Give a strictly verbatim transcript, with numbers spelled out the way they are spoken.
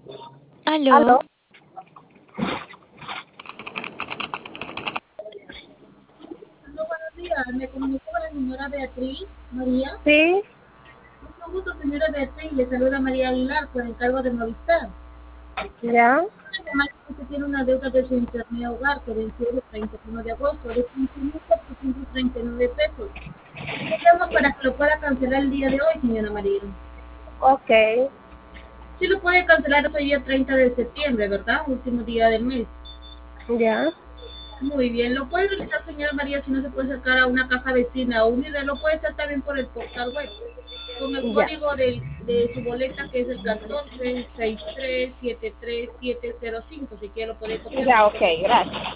Aló, Aló, Hola, buenos días. Me comunico con la señora Beatriz María. sí, Mucho gusto, señora Beatriz. Le saluda María Aguilar por encargo de Movistar. ya, Una llamada que usted tiene una deuda de su internet hogar que venció el treinta y uno de agosto de quince mil cuatrocientos treinta y nueve pesos. Le llamo para que lo pueda cancelar el día de hoy, señora María. ok, Sí lo puede cancelar ese día treinta de septiembre, ¿verdad? Último día del mes. ya, Muy bien, lo puede realizar, señora María, si no se puede acercar a una caja vecina o unida, lo puede hacer también por el portal web, con el ya. código de, de su boleta que es el catorce sesenta y tres setenta y tres siete cero cinco, si quiere lo puede copiar. Ya, ok, gracias.